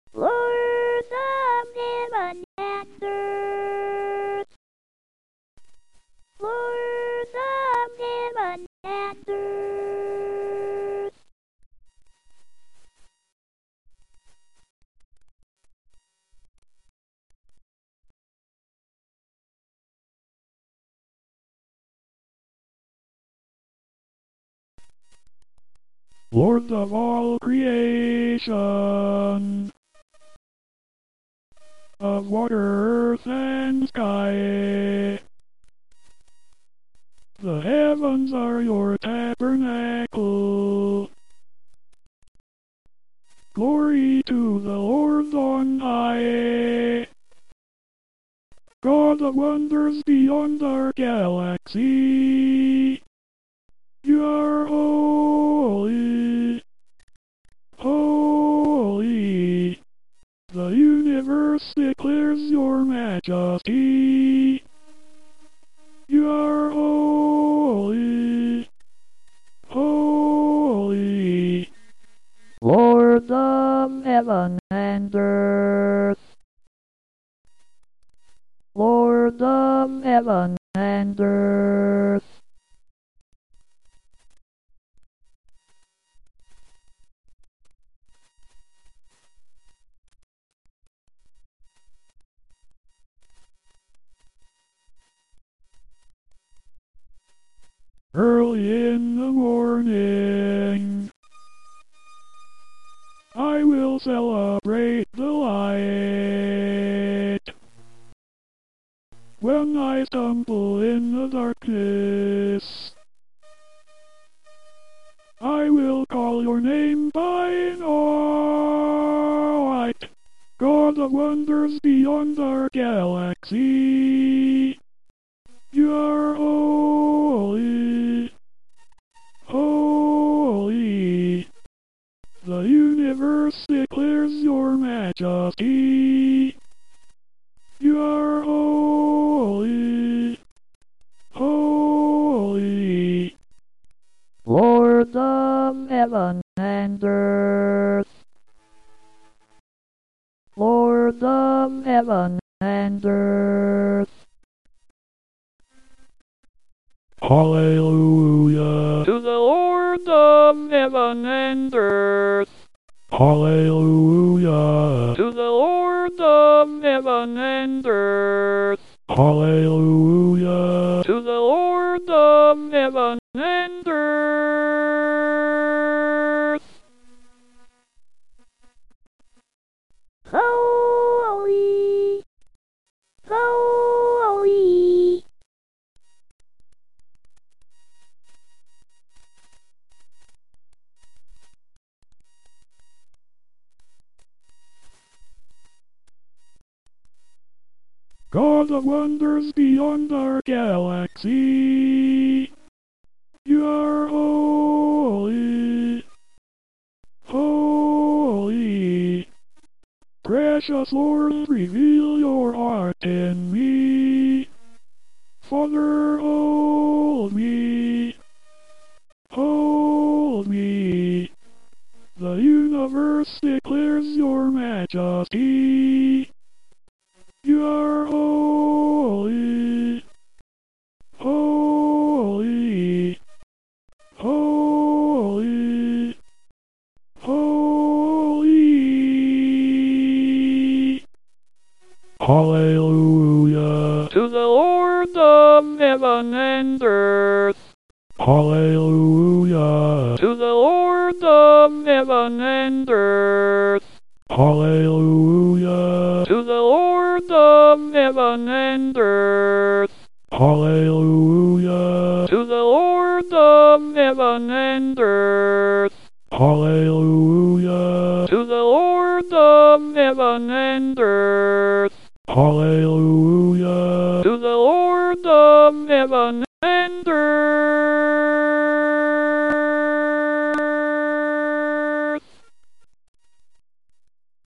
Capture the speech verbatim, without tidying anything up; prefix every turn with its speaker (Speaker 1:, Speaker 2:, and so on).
Speaker 1: Lord of heaven and earth, Lord of heaven and earth.
Speaker 2: Lord of all creation, of water, earth, and sky. The heavens are your tabernacle. Glory to the Lord on high. God of wonders beyond our galaxy. You are holy, holy. The universe declares your majesty. You are holy, holy.
Speaker 1: Lord of heaven and earth, Lord of heaven and earth.
Speaker 2: Early in the morning, I will celebrate the light. When I stumble in the darkness, I will call your name by night. God of wonders beyond our galaxy. You are holy, holy. The universe declares your majesty. You are holy, holy.
Speaker 1: Lord of heaven and earth, Lord of heaven and earth.
Speaker 2: Hallelujah
Speaker 1: To the Lord of heaven and earth,
Speaker 2: Hallelujah
Speaker 1: to the Lord of heaven and earth,
Speaker 2: Hallelujah
Speaker 1: to the Lord of heaven and earth. Holy, holy.
Speaker 2: God of wonders beyond our galaxy. You are holy, holy. Precious Lord, reveal your heart in me. Father, hold me, hold me. The universe declares your majesty. You are holy, holy, holy, holy. Hallelujah
Speaker 1: To the Lord of heaven and earth,
Speaker 2: Hallelujah
Speaker 1: to the Lord of heaven and earth,
Speaker 2: Hallelujah
Speaker 1: to the Lord of heaven and earth,
Speaker 2: Hallelujah
Speaker 1: to the Lord of heaven and earth,
Speaker 2: Hallelujah
Speaker 1: to the Lord of heaven and earth,
Speaker 2: Hallelujah
Speaker 1: to the Lord of heaven